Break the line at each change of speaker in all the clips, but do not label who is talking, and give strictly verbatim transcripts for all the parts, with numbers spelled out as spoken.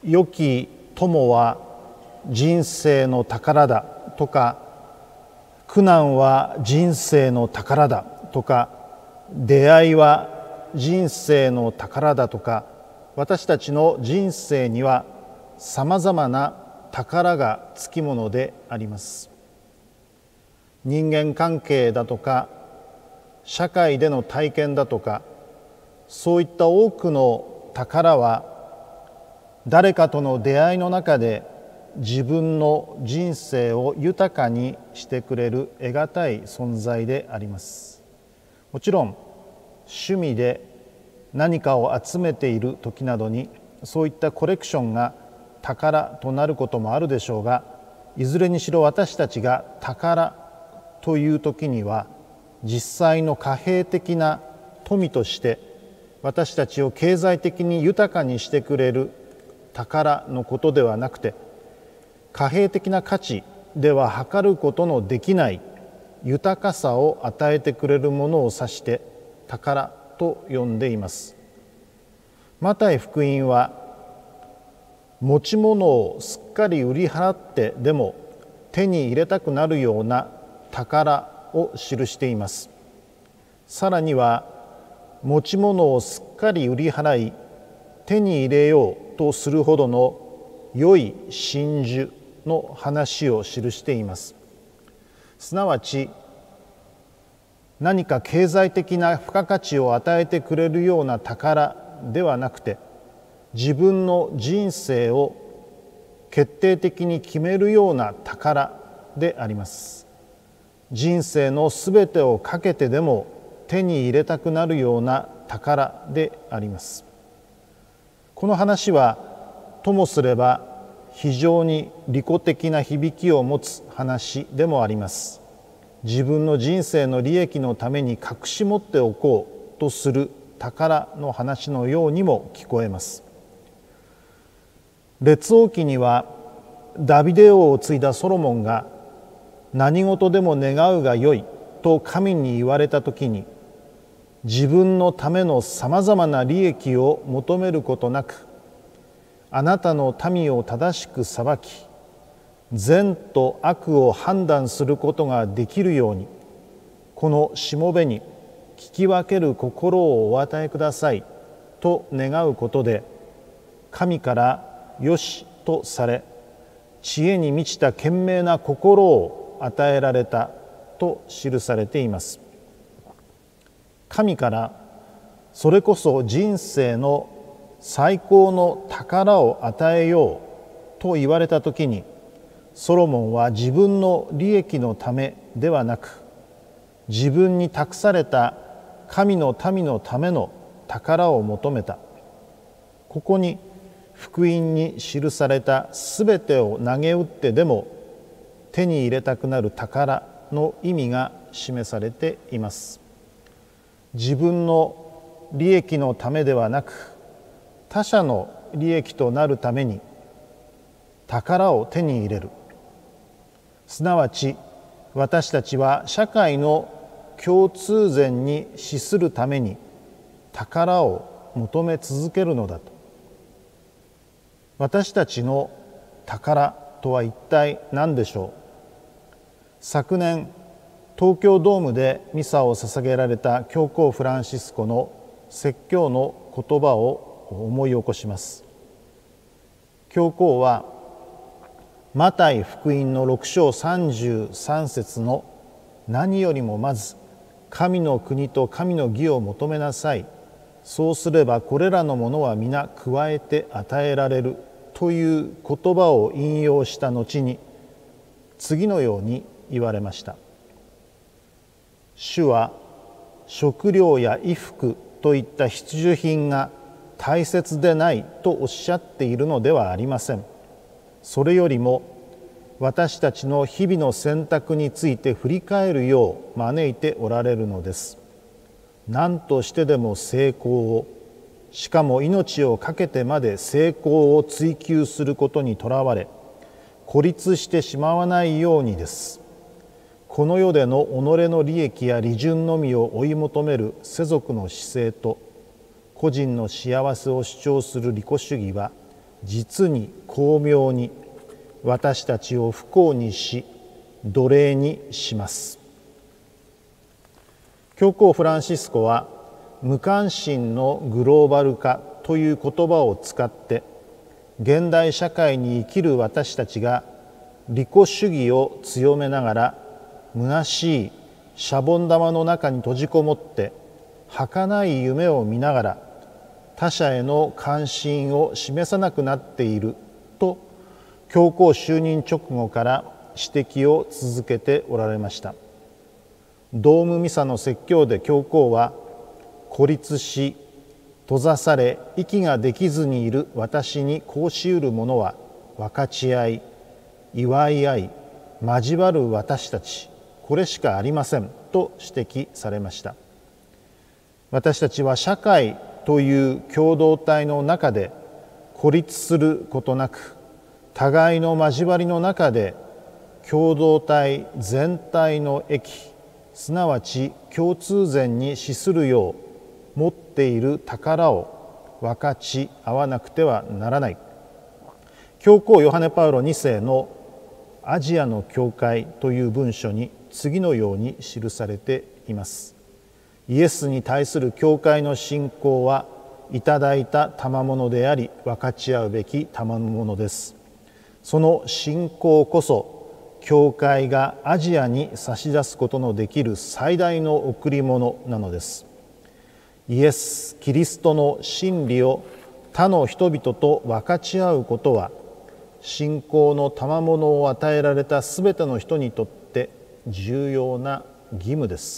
良き友は人生の宝だとか、苦難は人生の宝だとか、出会いは人生の宝だとか、私たちの人生にはさまざまな宝がつきものであります。人間関係だとか、社会での体験だとか、そういった多くの宝は誰かとの出会いの中で自分の人生を豊かにしてくれる得難い存在であります。もちろん趣味で何かを集めている時などにそういったコレクションが宝となることもあるでしょうが、いずれにしろ私たちが宝という時には実際の貨幣的な富として私たちを経済的に豊かにしてくれる宝のことではなくて、貨幣的な価値では測ることのできない豊かさを与えてくれるものを指して宝と呼んでいます。マタイ福音は持ち物をすっかり売り払ってでも手に入れたくなるような宝を記しています。さらには持ち物をすっかり売り払い手に入れようとするほどの良い真珠の話を記しています。すなわち何か経済的な付加価値を与えてくれるような宝ではなくて、自分の人生を決定的に決めるような宝であります。人生のすべてをかけてでも手に入れたくなるような宝であります。この話はともすれば非常に利己的な響きを持つ話でもあります。自分の人生の利益のために隠し持っておこうとする宝の話のようにも聞こえます。列王記にはダビデ王を継いだソロモンが何事でも願うがよいと神に言われた時に、自分のためのさまざまな利益を求めることなく、あなたの民を正しく裁き善と悪を判断することができるように、このしもべに聞き分ける心をお与えくださいと願うことで、神からよしとされ、知恵に満ちた賢明な心を与えられたと記されています。神からそれこそ人生の最高の宝を与えようと言われた時に、ソロモンは自分の利益のためではなく、自分に託された神の民のための宝を求めた。ここに福音に記されたすべてを投げ打ってでも手に入れたくなる宝の意味が示されています。自分の利益のためではなく、他者の利益となるために宝を手に入れる。すなわち私たちは社会の共通善に資するために宝を求め続けるのだと。私たちの宝とは一体何でしょう。昨年東京ドームでミサを捧げられた教皇フランシスコの説教の言葉を思い起こします。教皇はマタイ福音のろく章さんじゅうさん節の何よりもまず神の国と神の義を求めなさい、そうすればこれらのものは皆加えて与えられるという言葉を引用した後に次のように言われました。主は食料や衣服といった必需品が大切でないとおっしゃっているのではありません。それよりも私たちの日々の選択について振り返るよう招いておられるのです。何としてでも成功を、しかも命を懸けてまで成功を追求することにとらわれ、孤立してしまわないようにです。この世での己の利益や利潤のみを追い求める世俗の姿勢と個人の幸せを主張する利己主義は実に巧妙に私たちを不幸にし奴隷にします。教皇フランシスコは無関心のグローバル化という言葉を使って現代社会に生きる私たちが利己主義を強めながら虚しいシャボン玉の中に閉じこもって儚い夢を見ながら他者への関心を示さなくなっていると教皇就任直後から指摘を続けておられました。ドームミサの説教で教皇は孤立し閉ざされ息ができずにいる私にこうしうるものは分かち合い祝い合い交わる私たちこれしかありませんと指摘されました。私たちは社会という共同体の中で孤立することなく互いの交わりの中で共同体全体の益すなわち共通善に資するよう持っている宝を分かち合わなくてはならない。教皇ヨハネ・パウロに世のアジアの教会という文書に次のように記されています。イエスに対する教会の信仰はいただいた賜物であり分かち合うべき賜物です。その信仰こそ教会がアジアに差し出すことのできる最大の贈り物なのです。イエス・キリストの真理を他の人々と分かち合うことは信仰の賜物を与えられたすべての人にとって重要な義務です。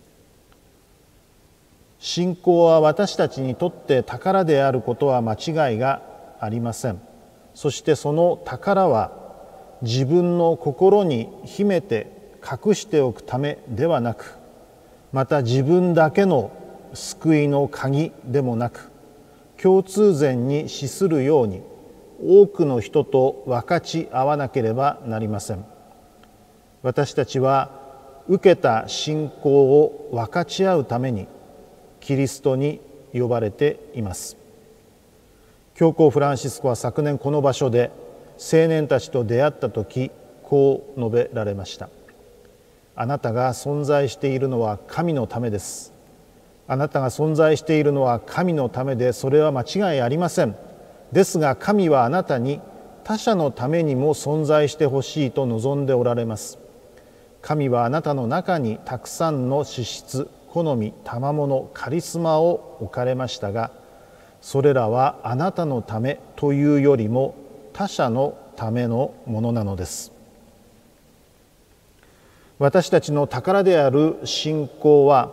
信仰は私たちにとって宝であることは間違いがありません。そしてその宝は自分の心に秘めて隠しておくためではなく、また自分だけの救いの鍵でもなく、共通善に資するように多くの人と分かち合わなければなりません。私たちは受けた信仰を分かち合うためにキリストに呼ばれています。教皇フランシスコは昨年この場所で青年たちと出会った時こう述べられました。あなたが存在しているのは神のためです。あなたが存在しているのは神のためでそれは間違いありません。ですが神はあなたに他者のためにも存在してほしいと望んでおられます。神はあなたの中にたくさんの資質、好み、賜物、カリスマを置かれましたが、それらはあなたのためというよりも他者のためのものなのです。私たちの宝である信仰は、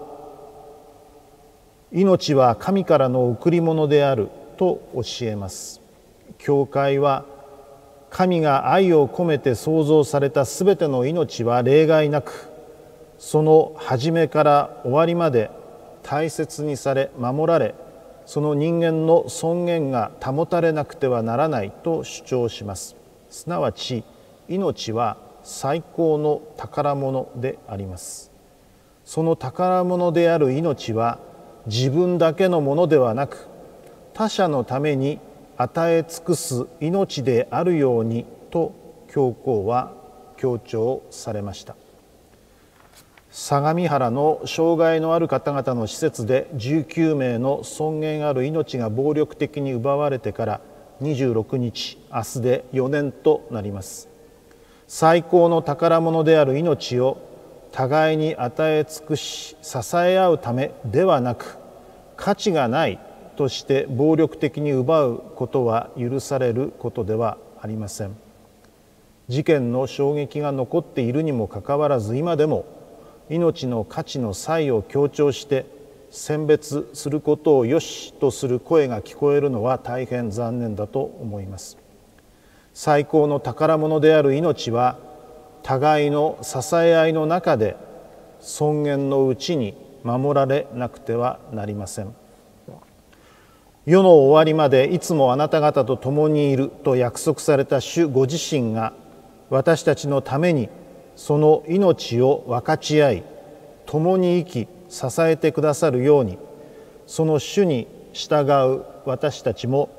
命は神からの贈り物であると教えます。教会は神が愛を込めて創造されたすべての命は例外なく、その始めから終わりまで大切にされ守られ、その人間の尊厳が保たれなくてはならないと主張します。すなわち命は最高の宝物であります。その宝物である命は自分だけのものではなく、他者のために与え尽くす命であるようにと教皇は強調されました。相模原の障害のある方々の施設でじゅうきゅうめいの尊厳ある命が暴力的に奪われてからにじゅうろくにち、明日でよねんとなります。最高の宝物である命を互いに与え尽くし支え合うためではなく、価値がないとして暴力的に奪うことは許されることではありません。事件の衝撃が残っているにもかかわらず、今でも命の価値の差異を強調して選別することをよしとする声が聞こえるのは大変残念だと思います。最高の宝物である命は互いの支え合いの中で尊厳のうちに守られなくてはなりません。世の終わりまでいつもあなた方と共にいると約束された主ご自身が私たちのためにその命を分かち合い共に生き支えてくださるように、その主に従う私たちも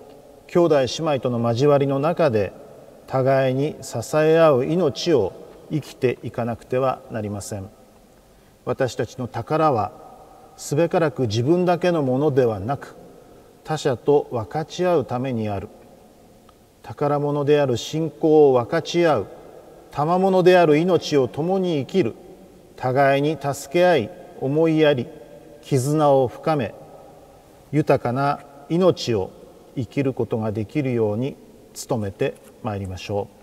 兄弟姉妹との交わりの中で互いに支え合う命を生きていかなくてはなりません。私たちの宝はすべからく自分だけのものではなく、他者と分かち合うためにある。宝物である信仰を分かち合う、賜物である命を共に生きる、互いに助け合い思いやり絆を深め、豊かな命を生きることができるように努めてまいりましょう。